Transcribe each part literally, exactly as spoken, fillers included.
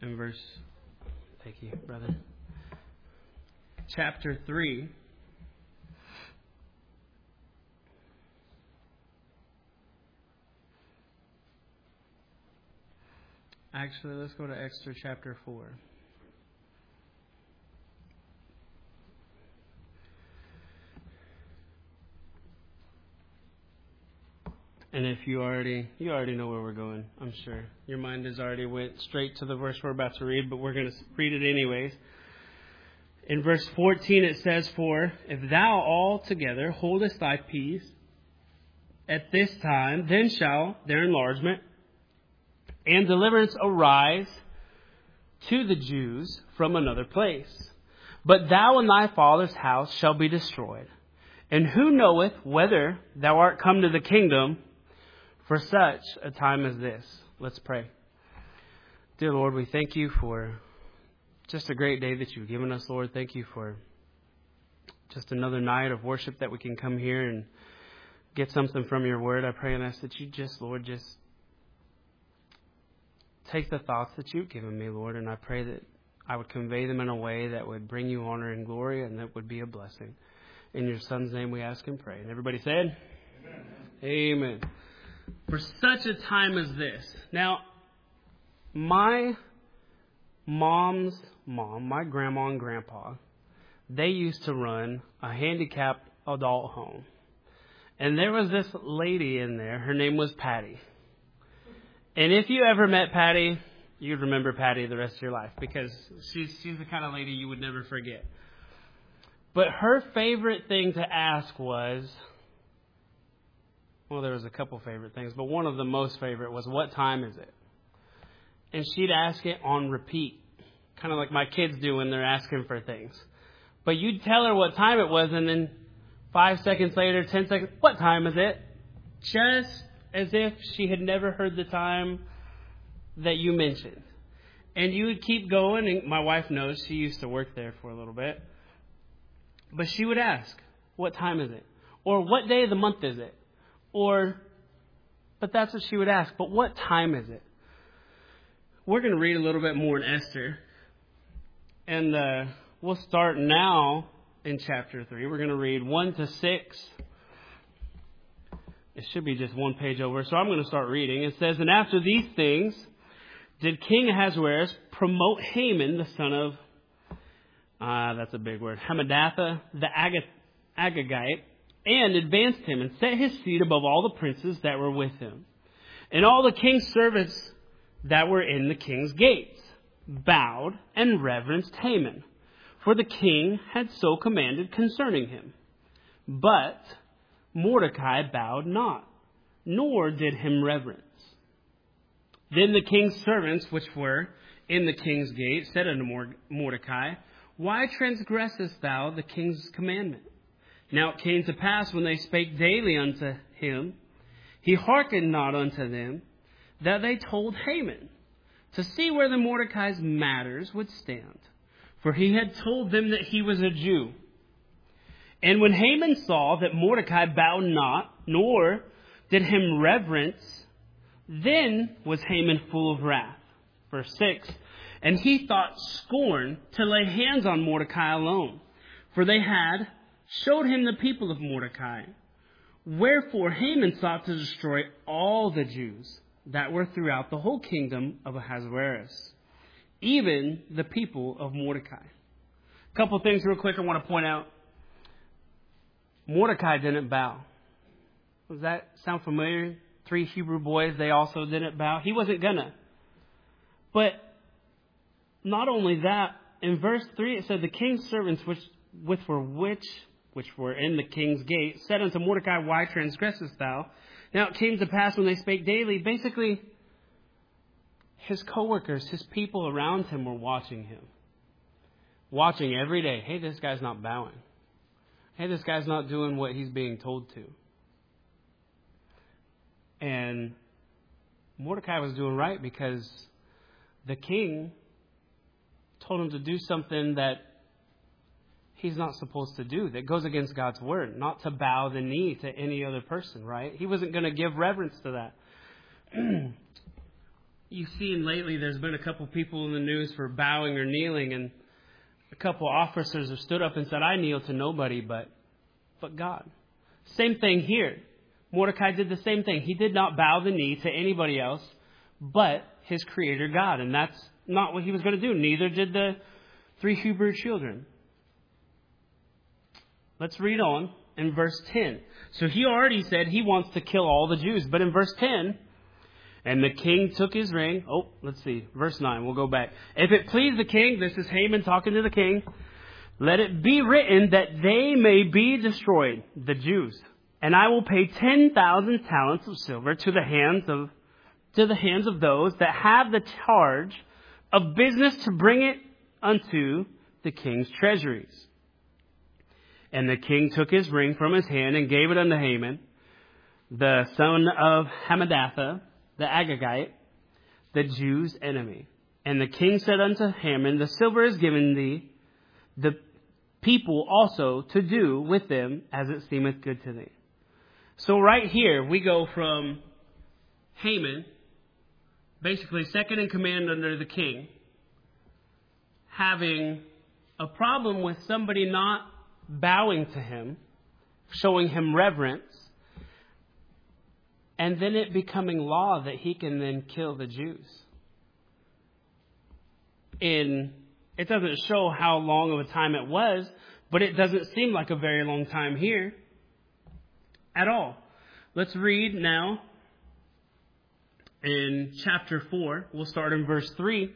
in verse, thank you, brother, chapter three. Actually, let's go to Esther chapter four. And if you already you already know where we're going, I'm sure. Your mind has already went straight to the verse we're about to read, but we're going to read it anyways. In verse fourteen it says, "For if thou altogether holdest thy peace at this time, then shall their enlargement and deliverance arise to the Jews from another place. But thou and thy father's house shall be destroyed. And who knoweth whether thou art come to the kingdom for such a time as this?" Let's pray. Dear Lord, we thank you for just a great day that you've given us, Lord. Thank you for just another night of worship that we can come here and get something from your word. I pray and ask that you just, Lord, just take the thoughts that you've given me, Lord, and I pray that I would convey them in a way that would bring you honor and glory and that would be a blessing. In your Son's name we ask and pray. And everybody said? Amen. Amen. For such a time as this. Now, my mom's mom, my grandma and grandpa, they used to run a handicapped adult home. And there was this lady in there. Her name was Patty. And if you ever met Patty, you'd remember Patty the rest of your life because she's, she's the kind of lady you would never forget. But her favorite thing to ask was, well, there was a couple favorite things, but one of the most favorite was, "What time is it?" And she'd ask it on repeat, kind of like my kids do when they're asking for things. But you'd tell her what time it was, and then five seconds later, ten seconds, "What time is it?" Just as if she had never heard the time that you mentioned. And you would keep going, and my wife knows, she used to work there for a little bit. But she would ask, "What time is it?" Or "What day of the month is it?" Or, but that's what she would ask. But what time is it? We're going to read a little bit more in Esther. And uh, we'll start now in chapter three. We're going to read one to six. It should be just one page over. So I'm going to start reading. It says, "And after these things did King Ahasuerus promote Haman, the son of, ah, uh, that's a big word, Hammedatha, the Ag- Agagite, and advanced him and set his seat above all the princes that were with him. And all the king's servants that were in the king's gates bowed and reverenced Haman, for the king had so commanded concerning him. But Mordecai bowed not, nor did him reverence. Then the king's servants, which were in the king's gate, said unto Mordecai, Why transgressest thou the king's commandment? Now it came to pass, when they spake daily unto him, he hearkened not unto them, that they told Haman, to see whether Mordecai's matters would stand. For he had told them that he was a Jew. And when Haman saw that Mordecai bowed not, nor did him reverence, then was Haman full of wrath. Verse six, And he thought scorn to lay hands on Mordecai alone, for they had showed him the people of Mordecai. Wherefore Haman sought to destroy all the Jews that were throughout the whole kingdom of Ahasuerus, even the people of Mordecai. A couple things real quick I want to point out. Mordecai didn't bow. Does that sound familiar? Three Hebrew boys, they also didn't bow. He wasn't gonna. But not only that, in verse three it said, the king's servants which, which were which which were in the king's gate said unto Mordecai, Why transgressest thou? Now it came to pass when they spake daily, basically his co-workers, his people around him were watching him. Watching every day. Hey, this guy's not bowing. Hey, this guy's not doing what he's being told to. And Mordecai was doing right because the king told him to do something that he's not supposed to do, that goes against God's word, not to bow the knee to any other person, right? He wasn't going to give reverence to that. you've seen lately there's been a couple people in the news for bowing or kneeling, and a couple officers have stood up and said, I kneel to nobody but, but God. Same thing here. Mordecai did the same thing. He did not bow the knee to anybody else but his creator God. And that's not what he was going to do. Neither did the three Hebrew children. Let's read on in verse ten. So he already said he wants to kill all the Jews. But in verse ten, and the king took his ring. Oh, let's see. Verse nine. We'll go back. If it please the king, this is Haman talking to the king, let it be written that they may be destroyed, the Jews. And I will pay ten thousand talents of silver to the hands of to the hands of those that have the charge of business to bring it unto the king's treasuries. And the king took his ring from his hand and gave it unto Haman, the son of Hammedatha, the Agagite, the Jews' enemy. And the king said unto Haman, the silver is given thee, the people also to do with them as it seemeth good to thee. So right here, we go from Haman, basically second in command under the king, having a problem with somebody not bowing to him, showing him reverence, and then it becoming law that he can then kill the Jews. In, it doesn't show how long of a time it was, but it doesn't seem like a very long time here at all. Let's read now in chapter four. We'll start in verse three.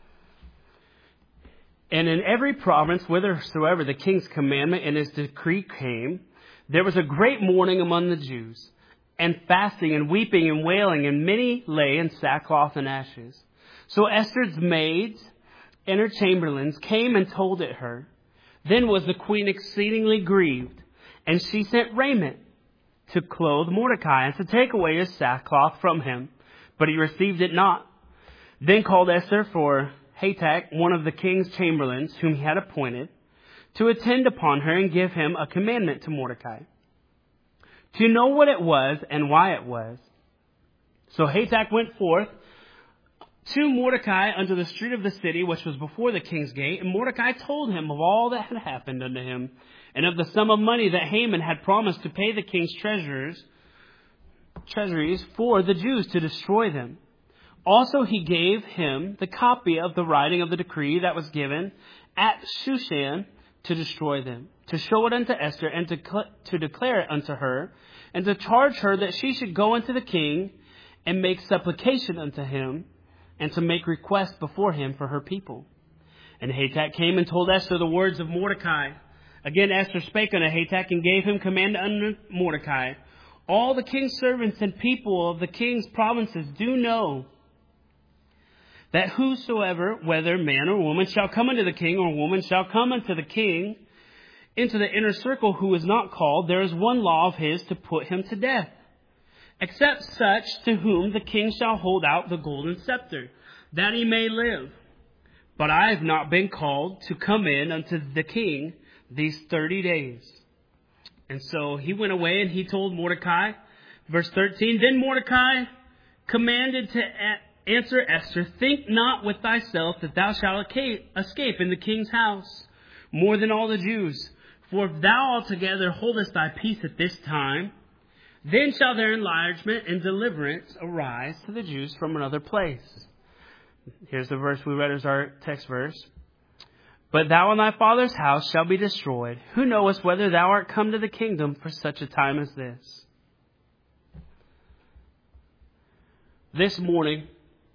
And in every province, whithersoever the king's commandment and his decree came, there was a great mourning among the Jews, and fasting and weeping and wailing, and many lay in sackcloth and ashes. So Esther's maids and her chamberlains came and told it her. Then was the queen exceedingly grieved, and she sent raiment to clothe Mordecai and to take away his sackcloth from him. But he received it not. Then called Esther for Hatach, one of the king's chamberlains, whom he had appointed, to attend upon her and give him a commandment to Mordecai, to know what it was and why it was. So Hatach went forth to Mordecai unto the street of the city, which was before the king's gate. And Mordecai told him of all that had happened unto him, and of the sum of money that Haman had promised to pay the king's treasurers, treasuries for the Jews to destroy them. Also he gave him the copy of the writing of the decree that was given at Shushan to destroy them, to show it unto Esther, and to, to declare it unto her, and to charge her that she should go unto the king and make supplication unto him, and to make request before him for her people. And Hatach came and told Esther the words of Mordecai. Again Esther spake unto Hatach and gave him command unto Mordecai. All the king's servants and people of the king's provinces do know that whosoever, whether man or woman, shall come unto the king, or woman shall come unto the king, into the inner circle, who is not called, there is one law of his to put him to death, except such to whom the king shall hold out the golden scepter, that he may live. But I have not been called to come in unto the king these thirty days. And so he went away and he told Mordecai, verse thirteen, then Mordecai commanded to answer Esther, think not with thyself that thou shalt escape in the king's house more than all the Jews. For if thou altogether holdest thy peace at this time, then shall their enlargement and deliverance arise to the Jews from another place. Here's the verse we read as our text verse. But thou and thy father's house shall be destroyed. Who knoweth whether thou art come to the kingdom for such a time as this? This morning,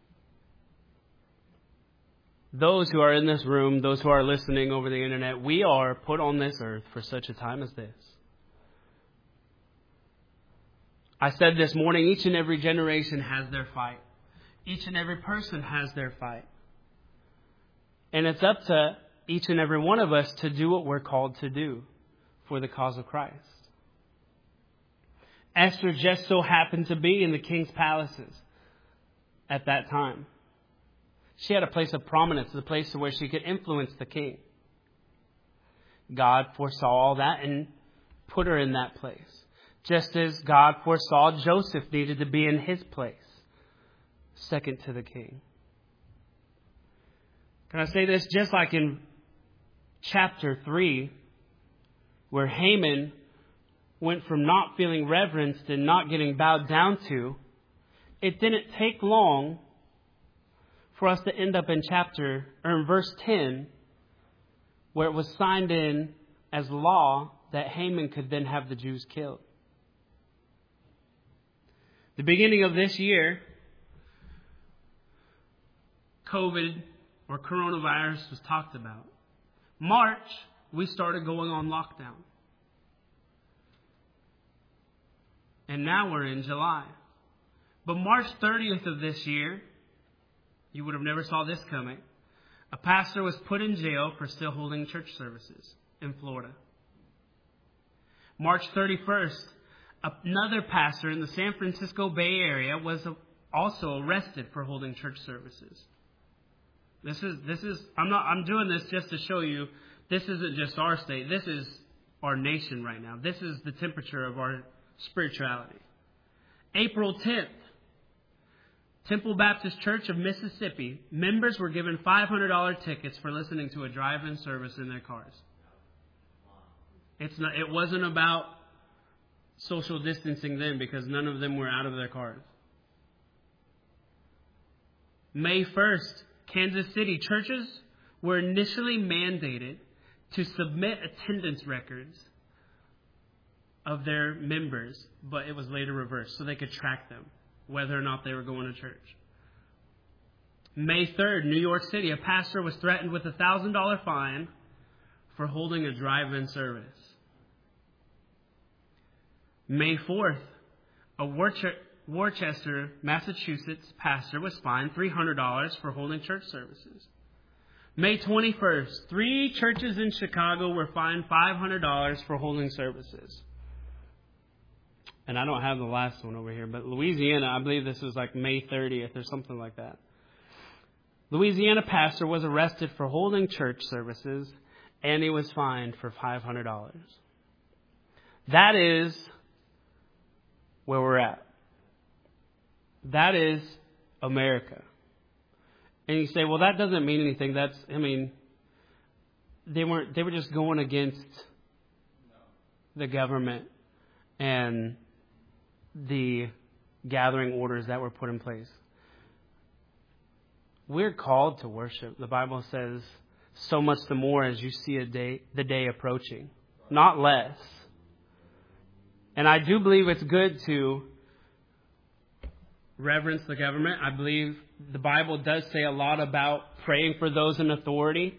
those who are in this room, those who are listening over the internet, we are put on this earth for such a time as this. I said this morning, each and every generation has their fight. Each and every person has their fight. And it's up to each and every one of us to do what we're called to do for the cause of Christ. Esther just so happened to be in the king's palaces at that time. She had a place of prominence, a place where she could influence the king. God foresaw all that and put her in that place. Just as God foresaw Joseph needed to be in his place. second to the king. Can I say this? Just like in chapter three, where Haman went from not feeling reverenced and not getting bowed down to, it didn't take long for us to end up in chapter, or in verse ten, where it was signed in as law that Haman could then have the Jews killed. The beginning of this year, COVID or coronavirus was talked about. March, we started going on lockdown. And now we're in July. But March thirtieth of this year, you would have never saw this coming. A pastor was put in jail for still holding church services in Florida. March thirty-first, another pastor in the San Francisco Bay Area was also arrested for holding church services. This is, this is, I'm not, I'm doing this just to show you, this isn't just our state. This is our nation right now. This is the temperature of our spirituality. April tenth, Temple Baptist Church of Mississippi, members were given five hundred dollars tickets for listening to a drive-in service in their cars. It's not, it wasn't about social distancing then, because none of them were out of their cars. May first, Kansas City churches were initially mandated to submit attendance records of their members, but it was later reversed so they could track them, whether or not they were going to church. May third, New York City, a pastor was threatened with a one thousand dollars fine for holding a drive-in service. May fourth, a Worcester, Massachusetts pastor was fined three hundred dollars for holding church services. May twenty-first, three churches in Chicago were fined five hundred dollars for holding services. And I don't have the last one over here, but Louisiana, I believe this is like May thirtieth or something like that. Louisiana pastor was arrested for holding church services, and he was fined for five hundred dollars. That is where we're at. That is America. And you say, well, that doesn't mean anything. That's, I mean, they weren't, they were just going against the government and the gathering orders that were put in place. We're called to worship. The Bible says so much the more as you see a day, the day approaching, not less. And I do believe it's good to reverence the government. I believe the Bible does say a lot about praying for those in authority.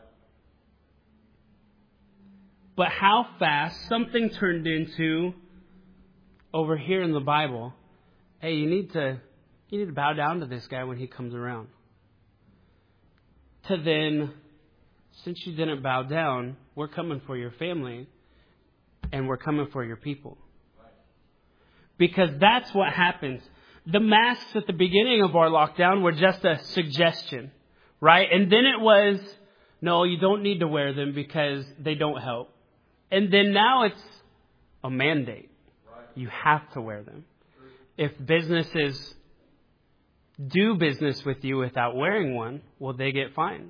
But how fast something turned into over here in the Bible, hey, you need to you need to bow down to this guy when he comes around. To then, since you didn't bow down, we're coming for your family and we're coming for your people. Because that's what happens. The masks at the beginning of our lockdown were just a suggestion, right? And then it was, no, you don't need to wear them because they don't help. And then now it's a mandate. You have to wear them. If businesses do business with you without wearing one, well, they get fined.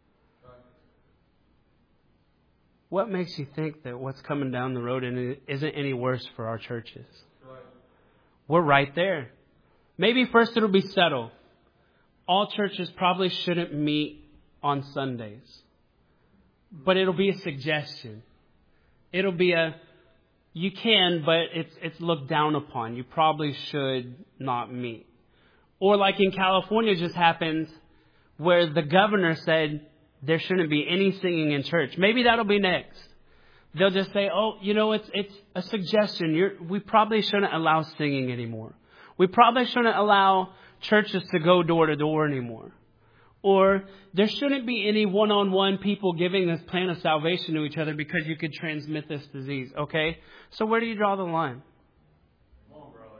What makes you think that what's coming down the road isn't any worse for our churches? We're right there. Maybe first it'll be settled. All churches probably shouldn't meet on Sundays. But it'll be a suggestion. It'll be a, you can, but it's it's looked down upon. You probably should not meet. Or like in California just happened, where the governor said there shouldn't be any singing in church. Maybe that'll be next. They'll just say, oh, you know, it's it's a suggestion. You're, we probably shouldn't allow singing anymore. We probably shouldn't allow churches to go door to door anymore. Or there shouldn't be any one-on-one people giving this plan of salvation to each other because you could transmit this disease. Okay? So where do you draw the line? Come on, brother.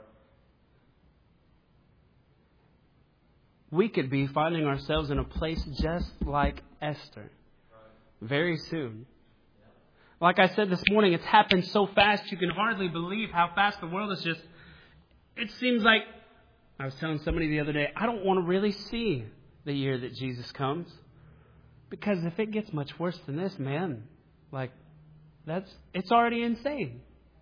We could be finding ourselves in a place just like Esther very soon. Like I said this morning, it's happened so fast you can hardly believe how fast the world is just, it seems like, I was telling somebody the other day, I don't want to really see the year that Jesus comes. Because if it gets much worse than this, man, like, that's, it's already insane.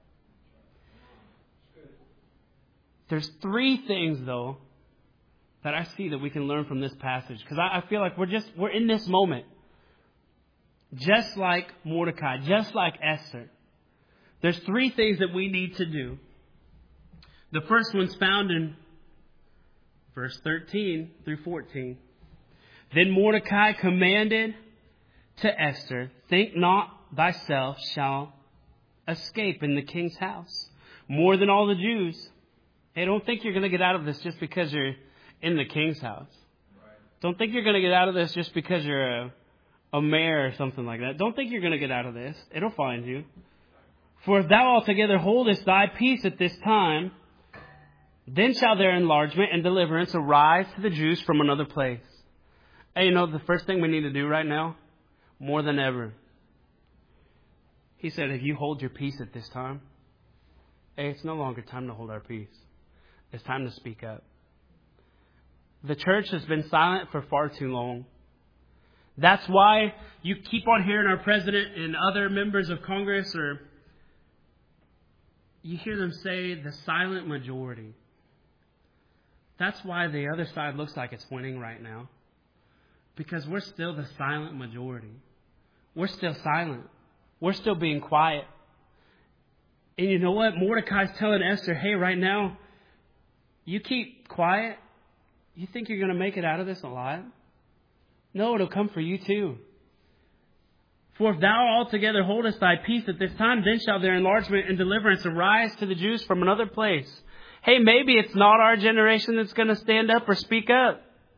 There's three things, though, that I see that we can learn from this passage. Because I, I feel like we're just, we're in this moment. Just like Mordecai, just like Esther. There's three things that we need to do. The first one's found in verse thirteen through fourteen. Then Mordecai commanded to Esther, think not thyself shall escape in the king's house more than all the Jews. Hey, don't think you're going to get out of this just because you're in the king's house. Right. Don't think you're going to get out of this just because you're a, a mayor or something like that. Don't think you're going to get out of this. It'll find you. For if thou altogether holdest thy peace at this time, then shall their enlargement and deliverance arise to the Jews from another place. Hey, you know, the first thing we need to do right now, more than ever, he said, if you hold your peace at this time, hey, it's no longer time to hold our peace. It's time to speak up. The church has been silent for far too long. That's why you keep on hearing our president and other members of Congress, or you hear them say the silent majority. That's why the other side looks like it's winning right now. Because we're still the silent majority. We're still silent. We're still being quiet. And you know what? Mordecai's telling Esther, hey, right now, you keep quiet. You think you're going to make it out of this alive? No, it'll come for you too. For if thou altogether holdest thy peace at this time, then shall their enlargement and deliverance arise to the Jews from another place. Hey, maybe it's not our generation that's going to stand up or speak up.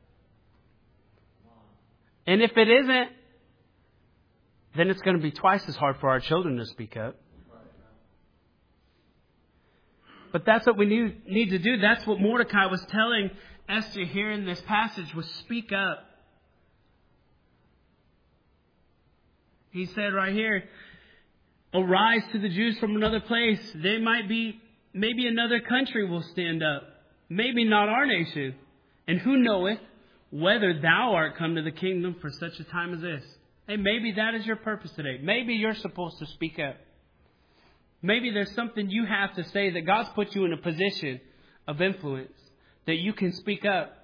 And if it isn't, then it's going to be twice as hard for our children to speak up. But that's what we need, need to do. That's what Mordecai was telling Esther here in this passage, was speak up. He said right here, arise to the Jews from another place. They might be, maybe another country will stand up. Maybe not our nation. And who knoweth whether thou art come to the kingdom for such a time as this. Hey, maybe that is your purpose today. Maybe you're supposed to speak up. Maybe there's something you have to say that God's put you in a position of influence that you can speak up.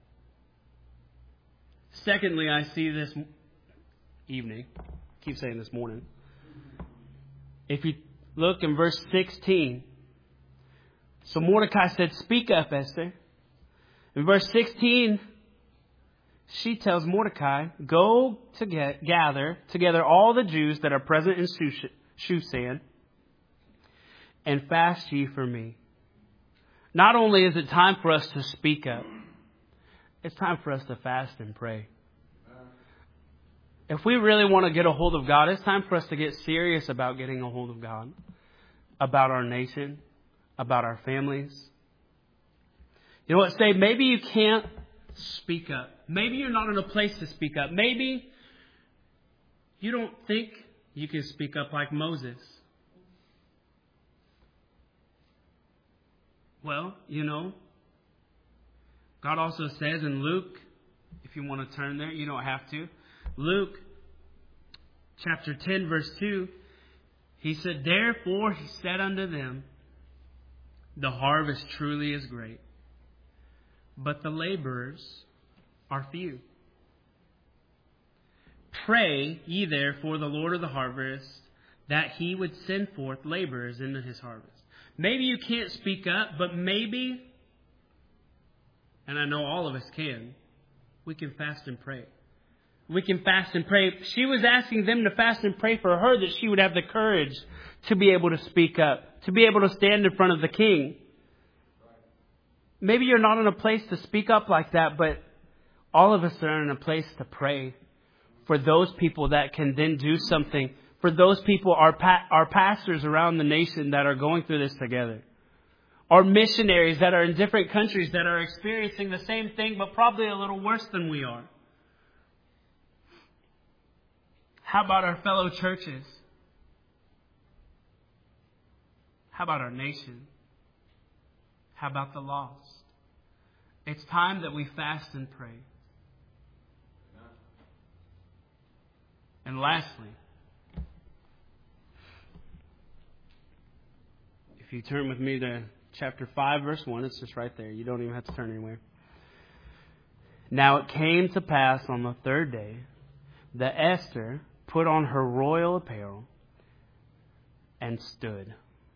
Secondly, I see this evening. I keep saying this morning. If you look in verse sixteen. So Mordecai said, speak up, Esther. In verse sixteen, she tells Mordecai, go to get, gather together all the Jews that are present in Shushan, and fast ye for me. Not only is it time for us to speak up, it's time for us to fast and pray. If we really want to get a hold of God, it's time for us to get serious about getting a hold of God, about our nation, about our families. You know what? Say, maybe you can't speak up. Maybe you're not in a place to speak up. Maybe you don't think you can speak up like Moses. Well, you know, God also says in Luke, if you want to turn there, you don't have to. Luke chapter ten, verse two, he said, therefore he said unto them, the harvest truly is great, but the laborers are few. Pray ye therefore the Lord of the harvest, that he would send forth laborers into his harvest. Maybe you can't speak up, but maybe, and I know all of us can, we can fast and pray. We can fast and pray. She was asking them to fast and pray for her, that she would have the courage to be able to speak up, to be able to stand in front of the king. Maybe you're not in a place to speak up like that, but all of us are in a place to pray for those people that can then do something. For those people, our, pa- our pastors around the nation that are going through this together. Our missionaries that are in different countries that are experiencing the same thing, but probably a little worse than we are. How about our fellow churches? How about our nation? How about the lost? It's time that we fast and pray. And lastly, if you turn with me to chapter five, verse one, it's just right there. You don't even have to turn anywhere. Now it came to pass on the third day that Esther put on her royal apparel and stood.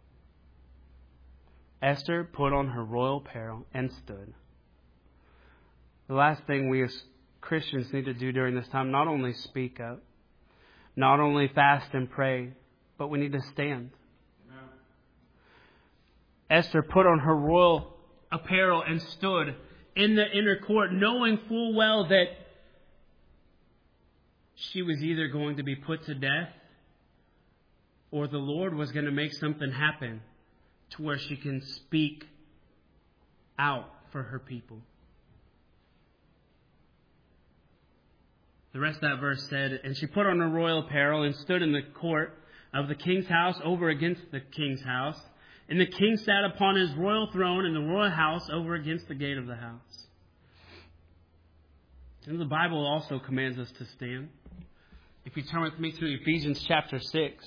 Esther put on her royal apparel and stood. The last thing we as Christians need to do during this time, not only speak up, not only fast and pray, but we need to stand. Amen. Esther put on her royal apparel and stood in the inner court, knowing full well that she was either going to be put to death or the Lord was going to make something happen to where she can speak out for her people. The rest of that verse said, and she put on her royal apparel and stood in the court of the king's house over against the king's house. And the king sat upon his royal throne in the royal house over against the gate of the house. And the Bible also commands us to stand. If you turn with me to Ephesians chapter six.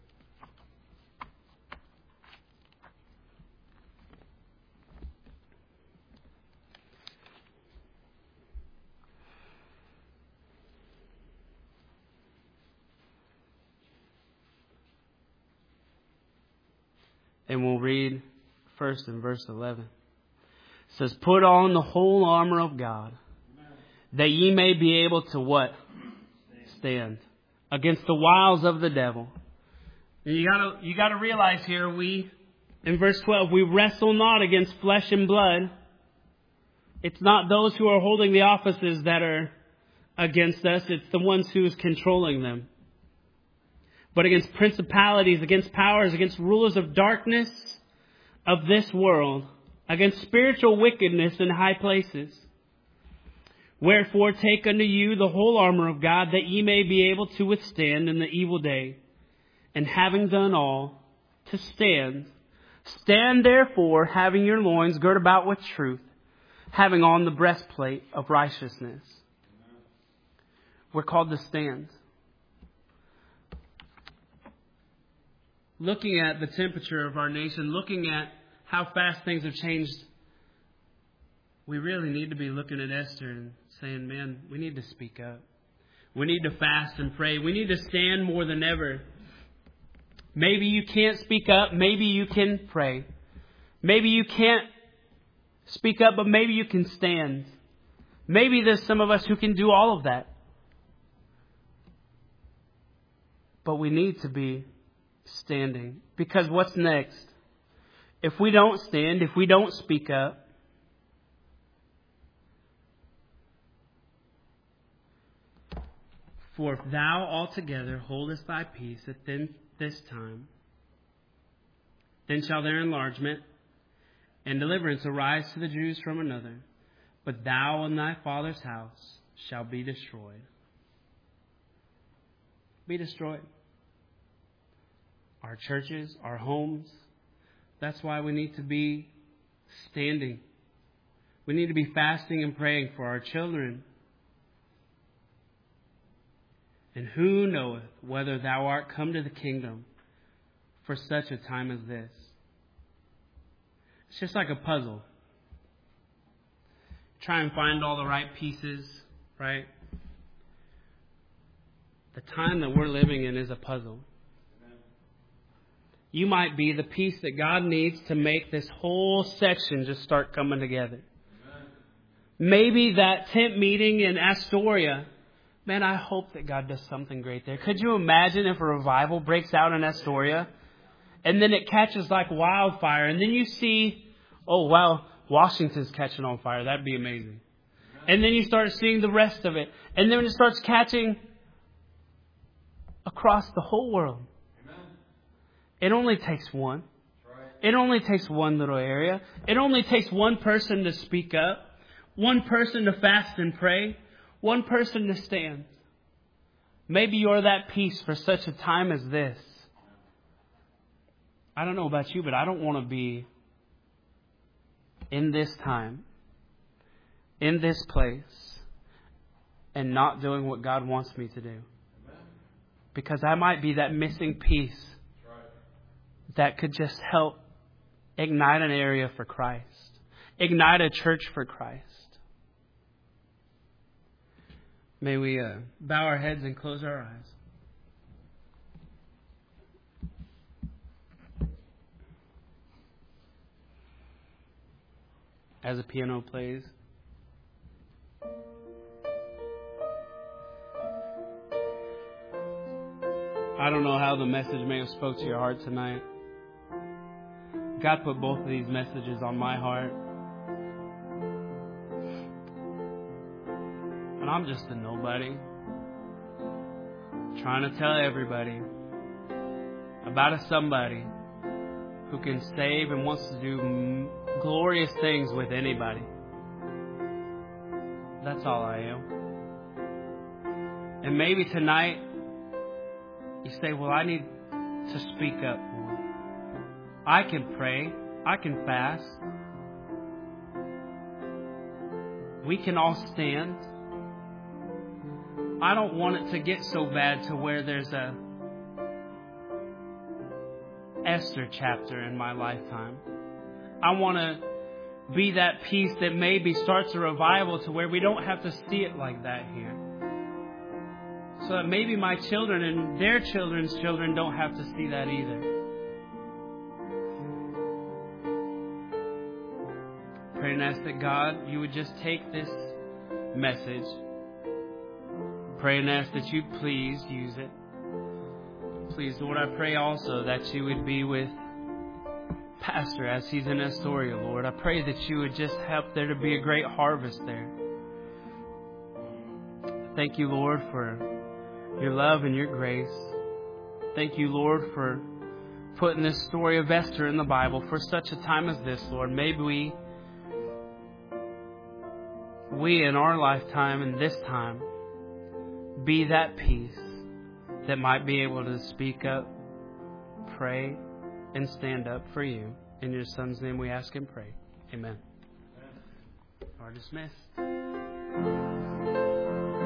And we'll read first in verse eleven. It says, put on the whole armor of God, that ye may be able to what? Stand against the wiles of the devil. And you gotta, you gotta realize here, we, in verse twelve, we wrestle not against flesh and blood. It's not those who are holding the offices that are against us. It's the ones who is controlling them. But against principalities, against powers, against rulers of darkness of this world, against spiritual wickedness in high places. Wherefore take unto you the whole armor of God, that ye may be able to withstand in the evil day. And having done all, to stand. Stand therefore, having your loins girt about with truth, having on the breastplate of righteousness. We're called to stand. Looking at the temperature of our nation, looking at how fast things have changed, we really need to be looking at Esther and saying, man, we need to speak up. We need to fast and pray. We need to stand more than ever. Maybe you can't speak up. Maybe you can pray. Maybe you can't speak up, but maybe you can stand. Maybe there's some of us who can do all of that. But we need to be standing. Because what's next? If we don't stand, if we don't speak up, for if thou altogether holdest thy peace at then this time, then shall their enlargement and deliverance arise to the Jews from another, but thou and thy father's house shall be destroyed. Be destroyed. Our churches, our homes. That's why we need to be standing. We need to be fasting and praying for our children. And who knoweth whether thou art come to the kingdom for such a time as this? It's just like a puzzle. Try and find all the right pieces, right? The time that we're living in is a puzzle. You might be the piece that God needs to make this whole section just start coming together. Amen. Maybe that tent meeting in Astoria, man, I hope that God does something great there. Could you imagine if a revival breaks out in Astoria and then it catches like wildfire and then you see, oh, wow, Washington's catching on fire. That'd be amazing. Amen. And then you start seeing the rest of it. And then it starts catching across the whole world. It only takes one. It only takes one little area. It only takes one person to speak up. One person to fast and pray. One person to stand. Maybe you're that piece for such a time as this. I don't know about you, but I don't want to be in this time in this place and not doing what God wants me to do. Because I might be that missing piece that could just help ignite an area for Christ. Ignite a church for Christ. May we uh, bow our heads and close our eyes. As the piano plays. I don't know how the message may have spoke to your heart tonight. God put both of these messages on my heart. And I'm just a nobody. Trying to tell everybody about a somebody who can save and wants to do glorious things with anybody. That's all I am. And maybe tonight you say, well, I need to speak up more. I can pray. I can fast. We can all stand. I don't want it to get so bad to where there's a Esther chapter in my lifetime. I want to be that piece that maybe starts a revival to where we don't have to see it like that here. So that maybe my children and their children's children don't have to see that either. Pray and ask that God, you would just take this message. Pray and ask that you please use it. Please, Lord, I pray also that you would be with Pastor as he's in Astoria, Lord. I pray that you would just help there to be a great harvest there. Thank you, Lord, for your love and your grace. Thank you, Lord, for putting this story of Esther in the Bible for such a time as this, Lord. Maybe we, we in our lifetime and this time, be that piece that might be able to speak up, pray, and stand up for you. In your Son's name we ask and pray. Amen. Are dismissed.